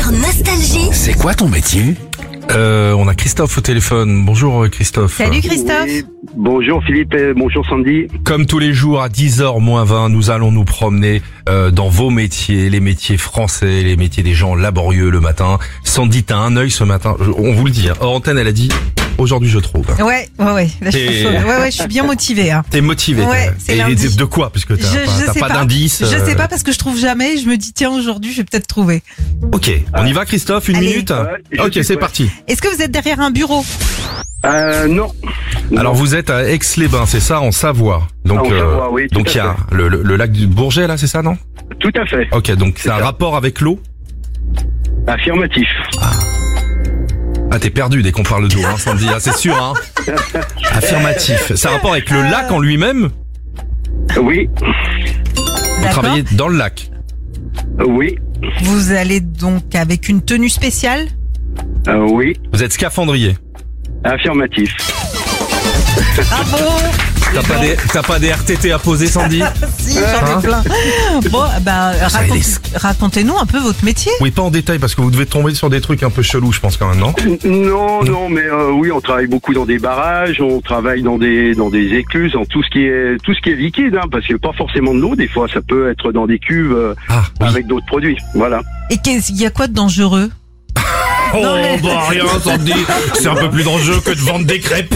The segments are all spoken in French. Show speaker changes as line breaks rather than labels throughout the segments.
heure Nostalgie.
C'est quoi ton métier ?
On a Christophe au téléphone. Bonjour Christophe.
Salut Christophe.
Oui, bonjour Philippe et bonjour Sandy.
Comme tous les jours à 10h moins 20, nous allons nous promener dans vos métiers, les métiers français, les métiers des gens laborieux le matin. Sandy, t'as un œil ce matin. On vous le dit, hein. Hors antenne, elle a dit aujourd'hui je trouve.
Ouais. Là, je suis chaude. Ouais, je suis bien motivée. Hein.
T'es motivé.
Ouais, c'est
et
lundi.
de quoi ? Parce que t'as
sais
pas d'indice.
Je sais pas parce que je trouve jamais. Je me dis tiens aujourd'hui je vais peut-être trouver.
Ok, on y va Christophe, une
Allez.
minute.
Ouais,
Ok,
je suis
c'est
prêt.
parti.
Est-ce que vous êtes derrière un bureau?
Non.
Alors vous êtes à Aix-les-Bains, c'est ça, en Savoie. Donc
En Savoie, oui, tout
donc
à
il y a le lac du Bourget là, c'est ça, non ?
Tout à fait.
Ok, donc c'est un
ça.
rapport avec l'eau.
Affirmatif.
Ah, t'es perdu dès qu'on parle d'eau, hein, Sandy, ah, c'est sûr, hein. Affirmatif. C'est un rapport avec le lac en lui-même.
Oui.
Vous
D'accord.
travaillez dans le lac.
Oui.
Vous allez donc avec une tenue spéciale?
Oui.
Vous êtes scaphandrier.
Affirmatif.
Bravo.
T'as pas des RTT à poser, Sandy ?
Si, j'en
Hein
ai plein. Bon, racontez-nous un peu votre métier.
Oui, pas en détail parce que vous devez tomber sur des trucs un peu chelous, je pense quand même, non ?
Non, mais oui, on travaille beaucoup dans des barrages, on travaille dans des écluses, dans tout ce qui est liquide, hein, parce que pas forcément de l'eau, des fois ça peut être dans des cuves
Ah, oui.
avec d'autres produits. Voilà.
Et il y a quoi de dangereux?
Oh,
Non, mais-
bah rien, Sandy. C'est un peu plus dangereux que de vendre des crêpes.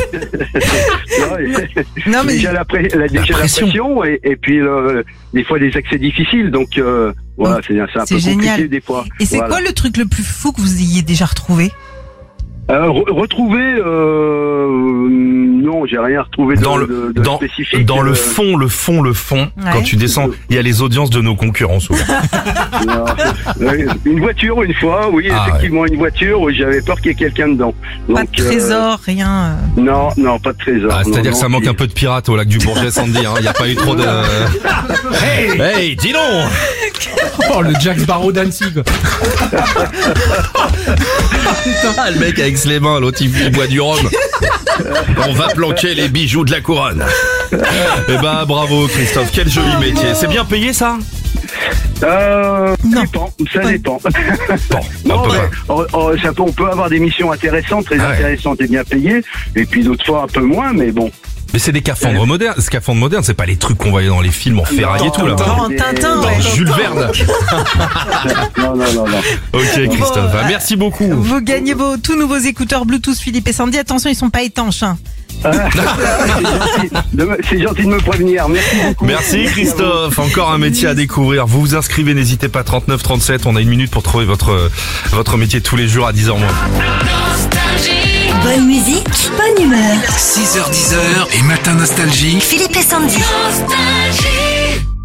Non mais
Déjà la
pression.
pression et puis des fois des accès difficiles, donc voilà, c'est un peu
c'est
compliqué
génial.
des fois.
Et c'est
Voilà.
quoi le truc le plus fou que vous ayez déjà retrouvé?
Retrouver non, j'ai rien retrouvé de spécifique.
Dans le fond,
Ouais.
quand tu descends, il y a les audiences de nos concurrents souvent.
Non. Une voiture une fois, oui,
Ah,
effectivement une voiture où j'avais peur qu'il y ait quelqu'un dedans.
Pas de trésor, rien.
Non, pas de trésor.
Ah, c'est-à-dire
Non,
que ça manque un peu de pirates au lac du Bourget, Sandy, hein. Il n'y a pas eu trop de... Hey, dis donc.
Oh, le Jack Sparrow d'Annecy, quoi.
Ah, le mec avec les mains, l'autre il boit du rhum. On va planquer les bijoux de la couronne. Eh ben bravo Christophe, quel joli métier. C'est bien payé ça ?
Non.
Ça dépend.
Bon,
Non,
on peut
mais,
pas.
on peut avoir des missions intéressantes, très
Ah ouais.
intéressantes et bien payées, et puis d'autres fois un peu moins, mais bon.
Mais c'est des scaphandres modernes, c'est pas les trucs qu'on voyait dans les films en ferraille et tout là-bas.
En Tintin,
Dans
ouais.
Jules Verne.
Non.
Ok Christophe,
Bon,
merci beaucoup.
Vous gagnez vos tout nouveaux écouteurs Bluetooth Philippe et Sandy. Attention, ils sont pas étanches. Hein.
C'est gentil de me prévenir, merci beaucoup.
Merci Christophe, encore un métier à découvrir. Vous vous inscrivez, n'hésitez pas, 39 37, on a une minute pour trouver votre métier tous les jours à 10h moins.
Bonne musique, bonne humeur.
6h10 et Matin Nostalgie.
Philippe et Sandy. Nostalgie.